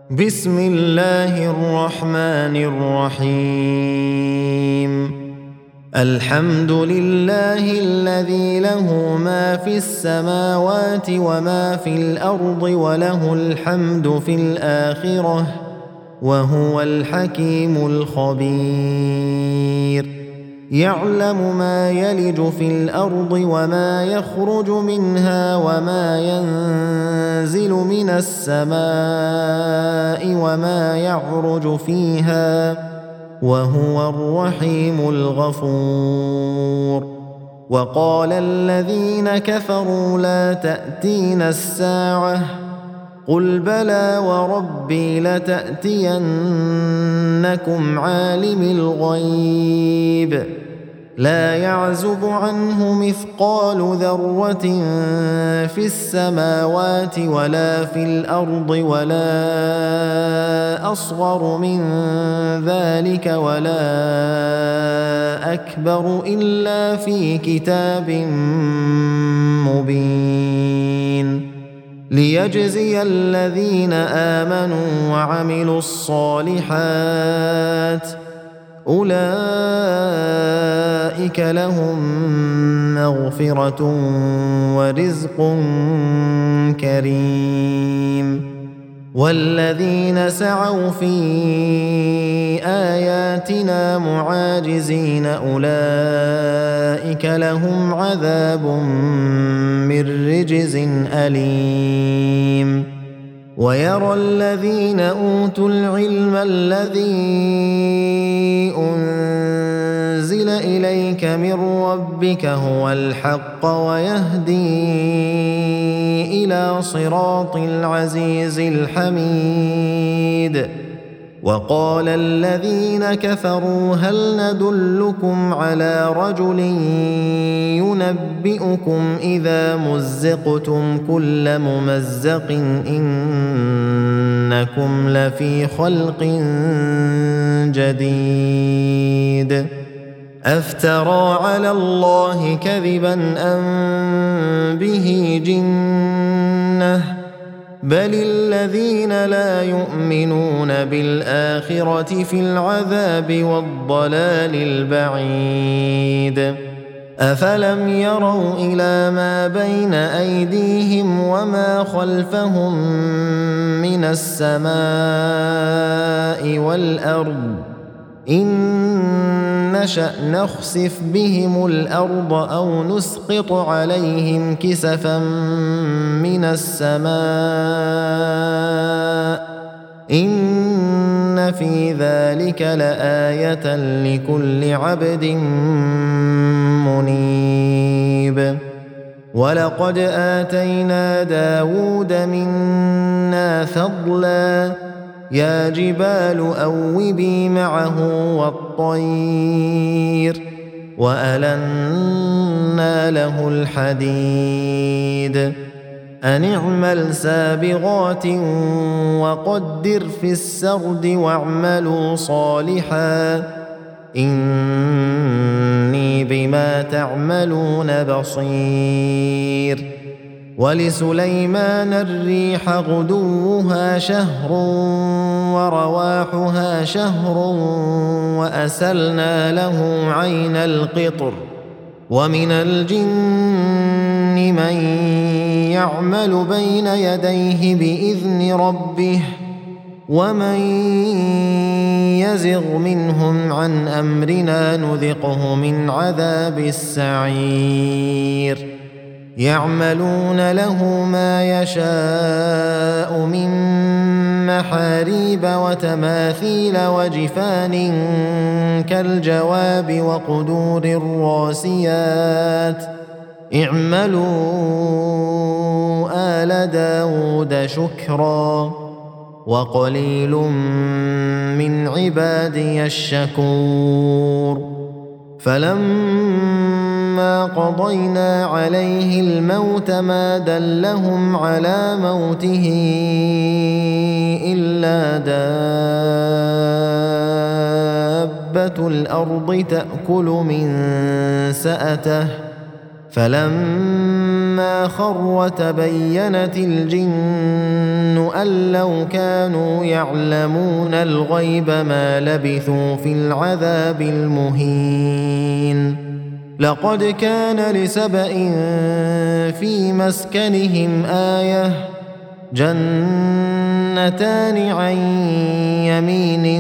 بسم الله الرحمن الرحيم. الحمد لله الذي له ما في السماوات وما في الأرض وله الحمد في الآخرة وهو الحكيم الخبير. يعلم ما يلج في الأرض وما يخرج منها وما ينزل من السماء وما يعرج فيها وهو الرحيم الغفور. وقال الذين كفروا لا تأتينا الساعة قل بلى وربي لتأتينكم عالم الغيب لا يعزب عنه مثقال ذرة في السماوات ولا في الأرض ولا أصغر من ذلك ولا أكبر إلا في كتاب مبين ليجزي الذين آمنوا وعملوا الصالحات أولئك لهم مغفرة ورزق كريم. والذين سعوا في آياتنا معاجزين أولئك لهم عذاب من رجز أليم. ويرى الذين أوتوا العلم الذي أنزل إليك من ربك هو الحق ويهدي إلى صراط العزيز الحميد. وقال الذين كفروا هل ندلكم على رجل ينبئكم إذا مزقتم كل ممزق إنكم لفي خلق جديد أفترى على الله كذبا أم به جنة بل الذين لا يؤمنون بالآخرة في العذاب والضلال البعيد. أفلم يروا إلى ما بين أيديهم وما خلفهم من السماء والأرض إن نشأ نخسف بهم الأرض أو نسقط عليهم كسفا من السماء إن في ذلك لآية لكل عبد منيب. ولقد آتينا داود منا فضلا يا جبال أوبي معه والطير وألنا له الحديد أن اعمل سابغات وقدر في السرد واعملوا صالحا إني بما تعملون بصير. ولسليمان الريح غدوها شهر ورواحها شهر وأسلنا له عين القطر ومن الجن من يعمل بين يديه بإذن ربه ومن يزغ منهم عن أمرنا نذقه من عذاب السعير. يعملون له ما يشاء من محاريب وتماثيل وجفان كالجواب وقدور الراسيات اعملوا آل داود شكرا وقليل من عبادي الشكور. فلما قضينا عليه الموت ما دلهم على موته إلا دابة الأرض تأكل من سأته فلما فلما خر وتبينت الجن أن لو كانوا يعلمون الغيب ما لبثوا في العذاب المهين. لقد كان لسبإ في مسكنهم آية جنتان عن يمين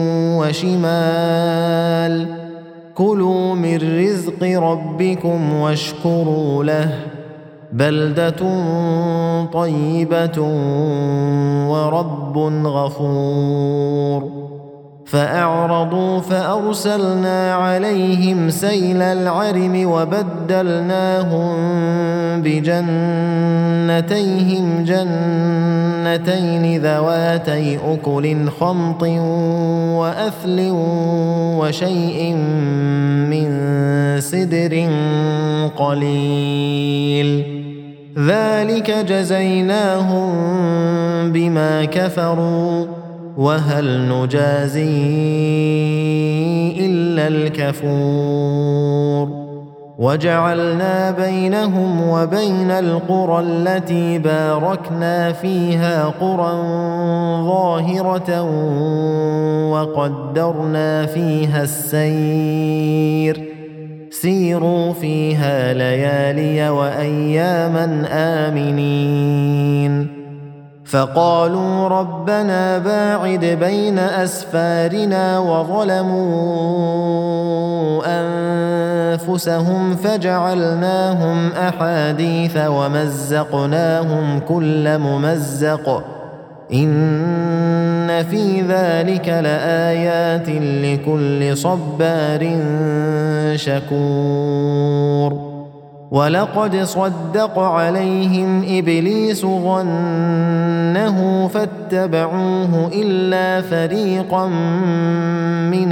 وشمال كلوا من رزق ربكم واشكروا له بلدة طيبة ورب غفور. فأعرضوا فأرسلنا عليهم سيل العرم وبدلناهم بجنتيهم جنتين ذواتي أكل خمط وأثل وشيء من سدر قليل ذلك جزيناهم بما كفروا وهل نجازي إلا الكفور. وجعلنا بينهم وبين القرى التي باركنا فيها قرى ظاهرة وقدرنا فيها السير سيروا فيها ليالي وأياما آمنين. فقالوا ربنا باعد بين أسفارنا وظلموا أنفسهم فجعلناهم أحاديث ومزقناهم كل ممزق إن في ذلك لآيات لكل صبار شكور. ولقد صدق عليهم إبليس ظنه فاتبعوه إلا فريقا من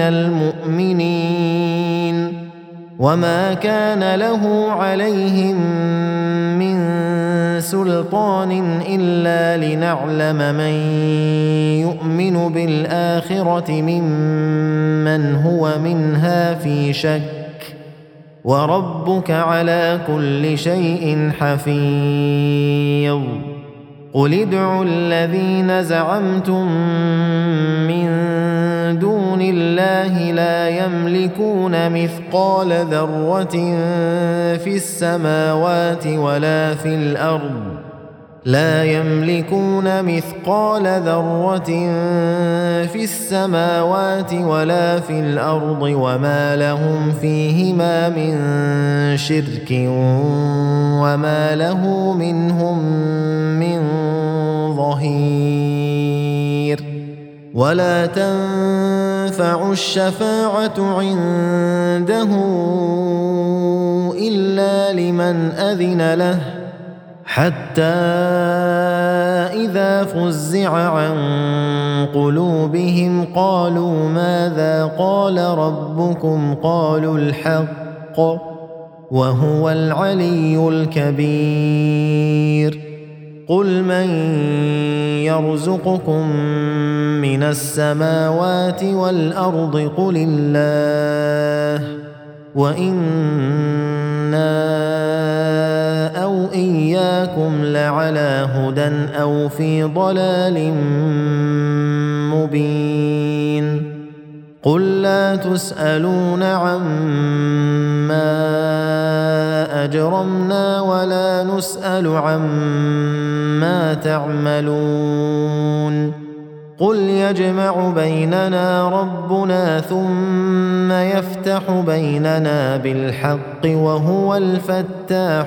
المؤمنين وما كان له عليهم من سلطان إلا لنعلم من يؤمن بالآخرة ممن هو منها في شك وربك على كل شيء حفيظ. قل ادعوا الذين زعمتم من دون الله لا يملكون مثقال ذرة في السماوات ولا في الأرض لا يملكون مثقال ذرة في السماوات ولا في الأرض وما لهم فيهما من شرك وما له منهم من ظهير. ولا تنفع الشفاعة عنده إلا لمن أذن له حتى إذا فزع عن قلوبهم قالوا ماذا قال ربكم قالوا الحق وهو العلي الكبير. قل من يرزقكم من السماوات والأرض قل الله وإنا أو إياكم لعلى هدى أو في ضلال مبين. قل لا تسألون عما أجرمنا ولا نسأل عما تعملون. قل يجمع بيننا ربنا ثم يفتح بيننا بالحق وهو الفتاح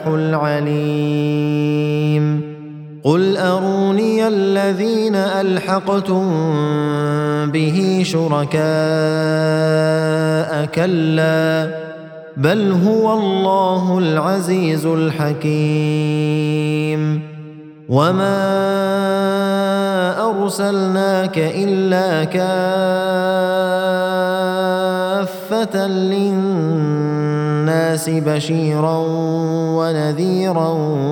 العليم. قل أروني الذين ألحقتم به شركاء كلا بل هو الله العزيز الحكيم. وما أرسلناك إلا كافة للناس بشيرا ونذيرا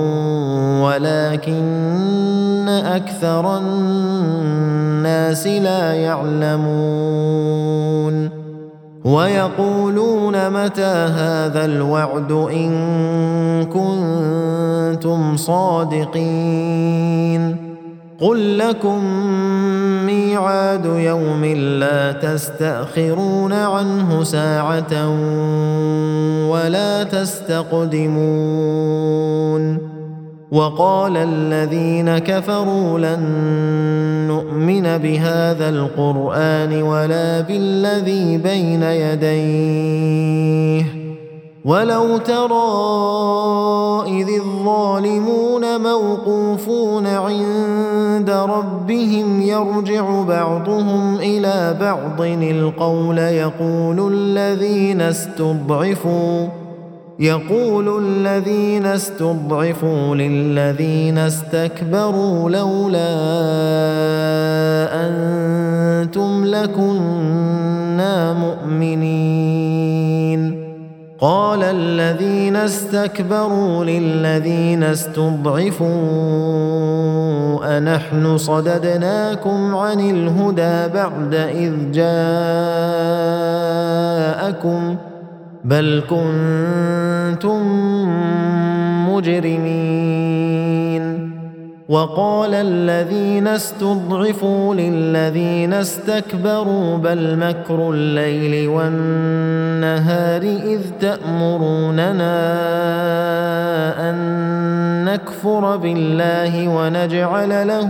ولكن أكثر الناس لا يعلمون. ويقولون متى هذا الوعد إن كنتم صادقين قل لكم ميعاد يوم لا تستأخرون عنه ساعة ولا تستقدمون وقال الذين كفروا لن نؤمن بهذا القرآن ولا بالذي بين يديه ولو ترى إذ الظالمون موقوفون عند ربهم يرجع بعضهم إلى بعض القول يقول الذين استضعفوا للذين استكبروا لولا أنتم لكنا مؤمنين قال الذين استكبروا للذين استضعفوا أنحن صددناكم عن الهدى بعد إذ جاءكم بل كنتم مجرمين وقال الذين استضعفوا للذين استكبروا بل مكر الليل والنهار إذ تأمروننا أن نكفر بالله ونجعل له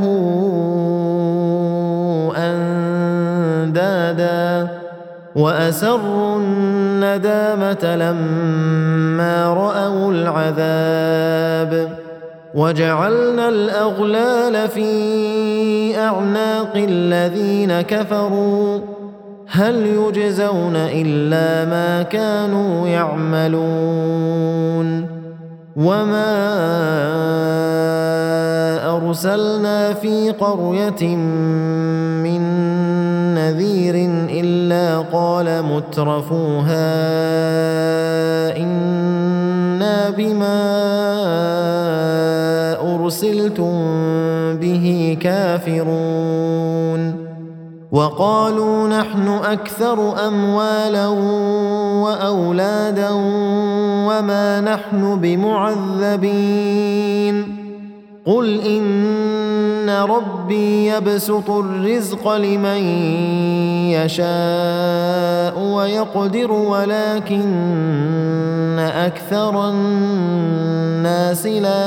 أندادا وأسروا الندامة لما رأوا العذاب وجعلنا الأغلال في أعناق الذين كفروا هل يجزون إلا ما كانوا يعملون وما أرسلنا في قرية من نذير إلا قال مترفوها إنا بما أرسلتم به كافرون وقالوا نحن أكثر أموالا وأولادا وما نحن بمعذبين قل إن ربي يبسط الرزق لمن يشاء ويقدر ولكن أكثر الناس لا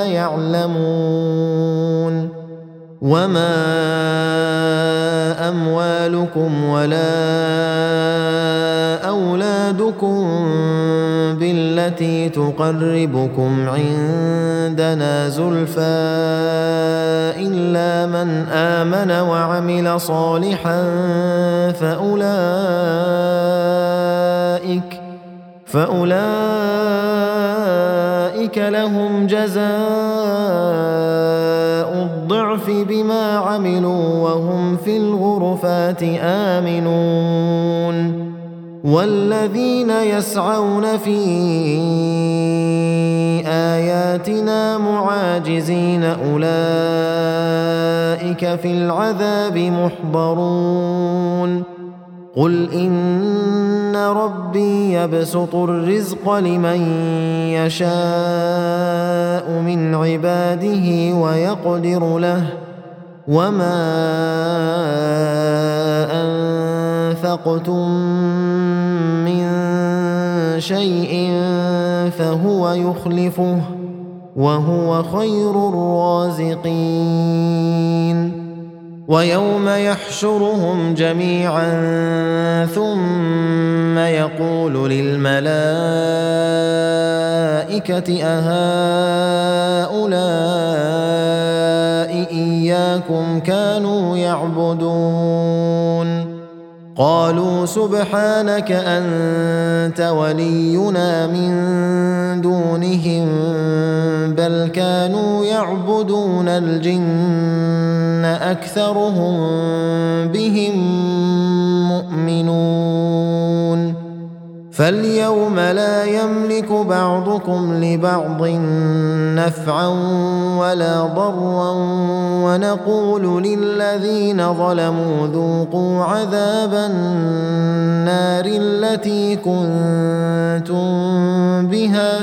يعلمون وما أموالكم ولا أولادكم بالتي تقربكم عندنا زلفى إلا من آمن وعمل صالحا فأولئك لهم جزاء الضعف بما عملوا وهم في الغرفات آمنون والذين يسعون في آياتنا معاجزين أولئك في العذاب محضرون قل إن ربي يبسط الرزق لمن يشاء من عباده ويقدر له وما أنفقتم من شيء فهو يخلفه وهو خير الرازقين ويوم يحشرهم جميعا ثم يقول للملائكة أهؤلاء إياكم كانوا يعبدون قالوا سبحانك أنت ولينا من دونهم بل كانوا يعبدون الجن أكثرهم بهم مؤمنون فاليوم لا يملك بعضكم لبعض نفعا ولا ضرا ونقول للذين ظلموا ذوقوا عذاب النار التي كنتم بها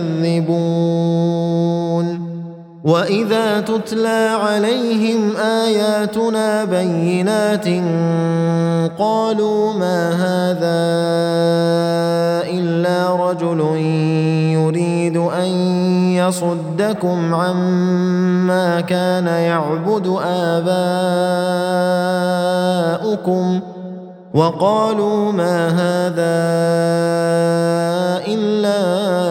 تكذبون وإذا تتلى عليهم آياتنا بينات قالوا ما هذا إلا رجل يريد أن يصدكم عما كان يعبد آباؤكم وقالوا ما هذا إلا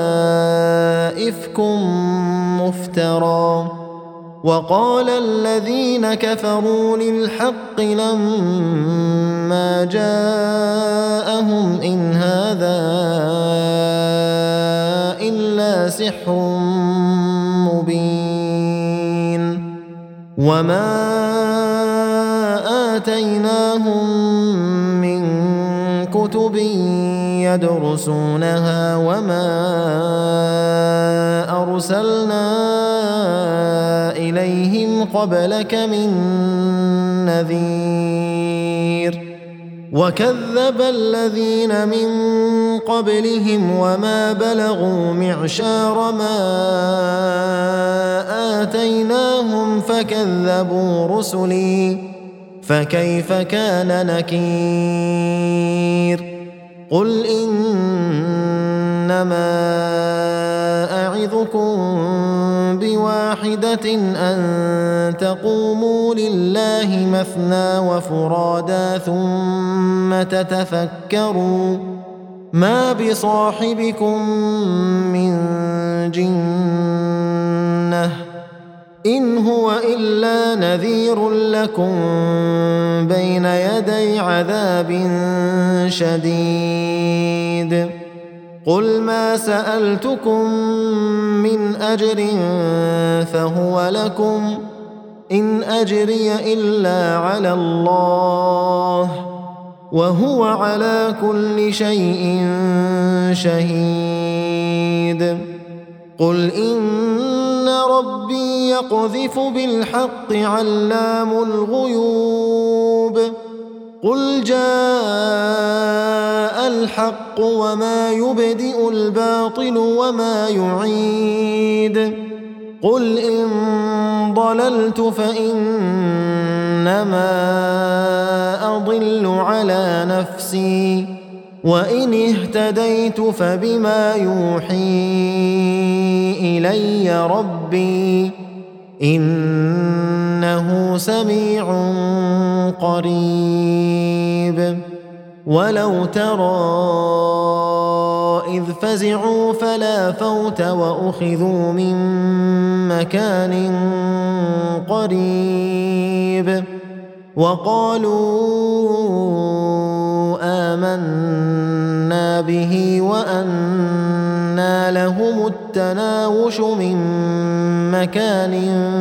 إفك مفترى وقال الذين كفروا للحق لما جاءهم إن هذا إلا سحر مبين وما آتيناهم من كتب يدرسونها وما أرسلنا إليهم قبلك من نذير وكذب الذين من قبلهم وما بلغوا معشار ما آتيناهم فكذبوا رسلي فكيف كان نكير قل إنما أعظكم بواحدة أن تقوموا لله مثنى وفرادا ثم تتفكروا ما بصاحبكم من جنة إن هو إلا نذير لكم بين يدي عذاب شديد قل ما سألتكم من أجر فهو لكم إن أجري إلا على الله وهو على كل شيء شهيد قل إن ربي يقذف بالحق علام الغيوب قل جاء الحق وما يبدئ الباطل وما يعيد قل إن ضللت فإنما أضل على نفسي وإن اهتديت فبما يوحي إلي ربي إنه سميع قريب ولو ترى إذ فزعوا فلا فوت وأخذوا من مكان قريب وقالوا آمنا به وأنى لهم التناوش من مكان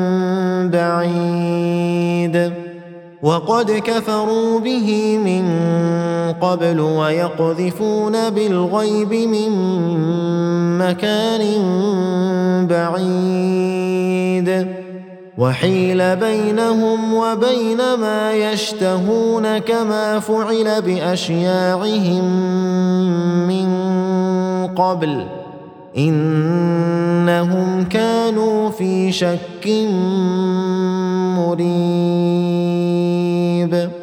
بعيد وقد كفروا به من قبل ويقذفون بالغيب من مكان بعيد وحيل بينهم وبين ما يشتهون كما فعل بأشياعهم من قبل إنهم كانوا في شك مريب